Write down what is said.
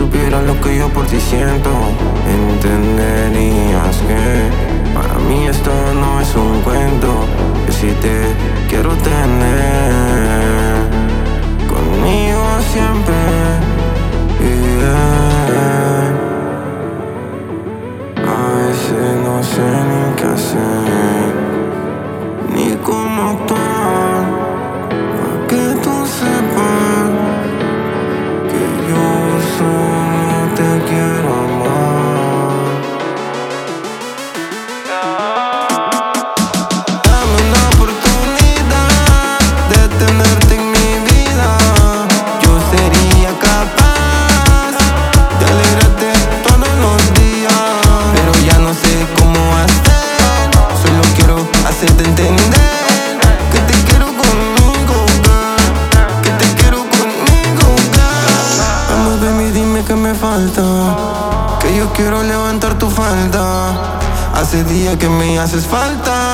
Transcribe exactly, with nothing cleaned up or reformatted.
supieras lo que yo por ti siento, entenderías que para mí esto no es un cuento, que si te quiero tener conmigo siempre. Yeah. A veces no sé ni qué hacer, ni cómo actuar, pa' que tú sepas que yo solo te quiero amar. Dame una oportunidad de tenerte en mi vida. Yo sería capaz de alegrarte todos los días, pero ya no sé cómo hacer. Solo quiero hacerte entender que te quiero conmigo, girl, que te quiero conmigo, girl. Vamos, baby, dime qué me falta, que yo quiero levantar tu falda. Hace días que me haces falta.